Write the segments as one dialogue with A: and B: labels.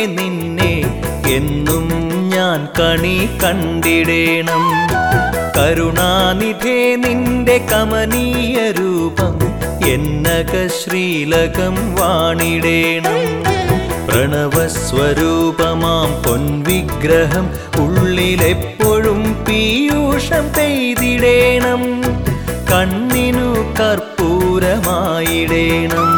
A: നിന്നെ എന്നും ഞാൻ കണി കണ്ടിടേണം. കരുണാനിധേ നിന്റെ കമനീയ രൂപം എന്നക ശ്രീലകം വാണിടേണം. പ്രണവസ്വരൂപമാം പൊൻവിഗ്രഹം ഉള്ളിലെപ്പോഴും പീയൂഷം പെയ്തിടേണം. കണ്ണിനു കർപ്പൂരമായിടേണം.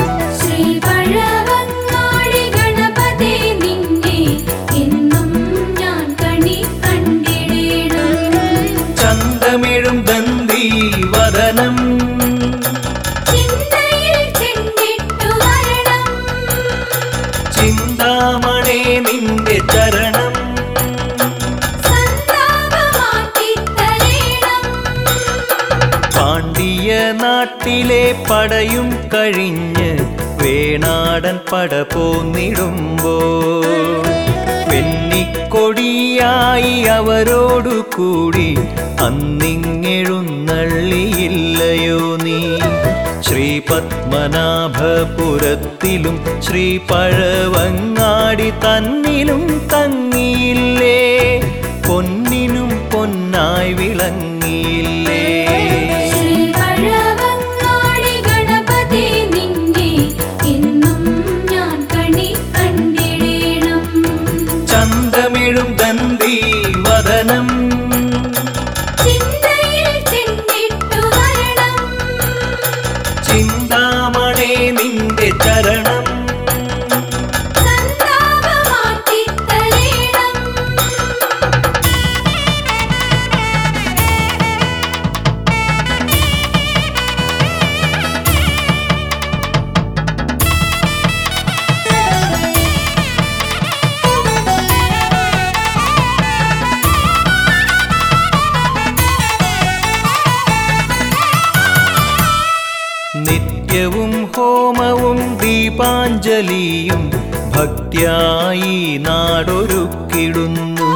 A: ചന്തമിഴും ദന്തി വദനം ചിന്താമണേ നിന്റെ ചരണം പാണ്ഡ്യ നാട്ടിലെ പടയും കഴിഞ്ഞ് വേണാടൻ പട പോന്നിടുമ്പോൾ വെന്നിക്കൊടിയായി അവരോടു കൂടി അന്നിങ്ങെഴുന്നള്ളിയില്ലയോ നീ? ശ്രീപത്മനാഭപുരത്തിലും ശ്രീ പഴവങ്ങാടി തന്നിലും തങ്ങിയില്ലേ? പൊന്നിനും പൊന്നായി വിളങ്ങിയില്ലേ? ചന്തമിഴും ദന്തി വദനം ചിന്താമണേ നിന്റെ ചരണം നിത്യവും ഹോമവും ദീപാഞ്ജലിയും ഭക്ത്യായി നാടൊരുക്കിടുന്നു.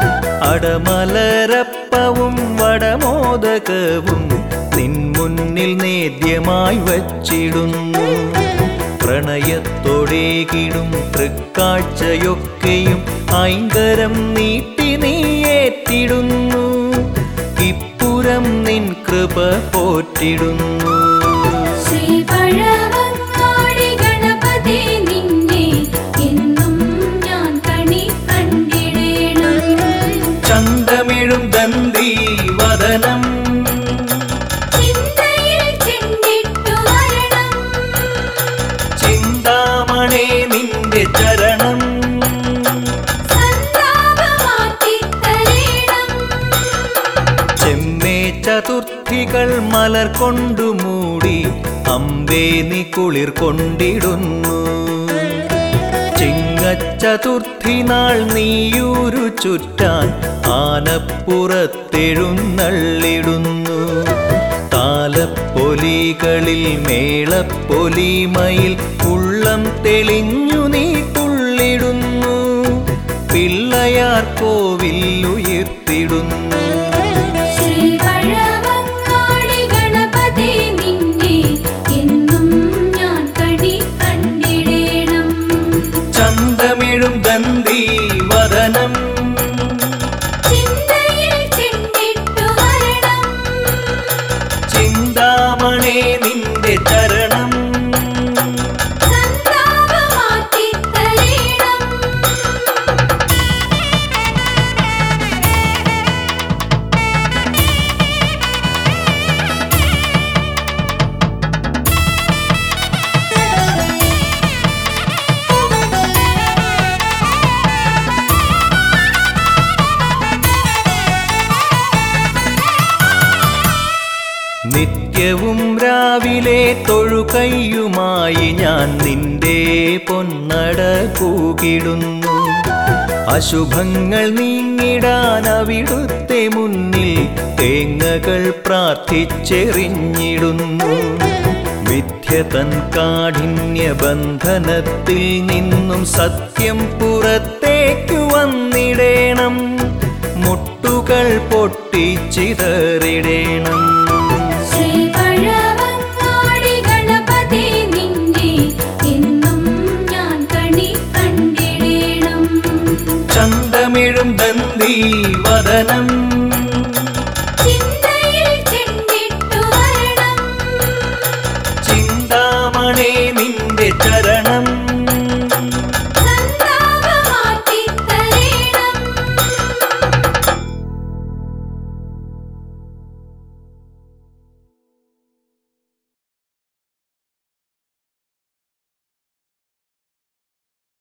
A: അടമലരപ്പവും വടമോദകവും നിൻ മുന്നിൽ നേദ്യമായി വച്ചിടുന്നു. പ്രണയത്തോടേകിടും തൃക്കാഴ്ചയൊക്കെയും ഐങ്കരം നീട്ടി നീയേറ്റിടുന്നു. ഇപ്പുരം നിൻ കൃപ പോറ്റിടുന്നു. ചന്തമിഴും ദന്തി വദനം ചിന്താമണേ നിന്റെ ചരണം ചെമ്മേ ചതുർത്ഥികൾ മലർ കൊണ്ടു മൂടി അമ്പേ നീ കുളിർ കൊണ്ടിടുന്നു. ചിങ്ങച്ചതുർത്ഥി നാൾ നീയൂരു ചുറ്റാൻ ആനപ്പുറത്തെഴുന്നള്ളിടുന്നു. താലപ്പൊലികളിൽ മേളപ്പൊലിമയിൽ ഉള്ളം തെളിഞ്ഞു നീ തുള്ളിടുന്നു. പിള്ളയാർ കോവിൽ ഉയർത്തിടുന്നു. ചന്തമിഴും ദന്തി വദനം ചിന്താമണേ നിന്റെ ചരണം നിത്യവും രാവിലെ തൊഴുകൈയുമായി ഞാൻ നിന്റെ പൊന്നട കൂകിടുന്നു. അശുഭങ്ങൾ നീങ്ങിടാൻ അവിടുത്തെ മുന്നിൽ തേങ്ങകൾ പ്രാർത്ഥിച്ചെറിഞ്ഞിടുന്നു. വിദ്യതൻ കാഠിന്യ ബന്ധനത്തിൽ നിന്നും സത്യം പുറത്തേക്കു വന്നിടേണം. മുട്ടുകൾ പൊട്ടിച്ചിതറിടേണം.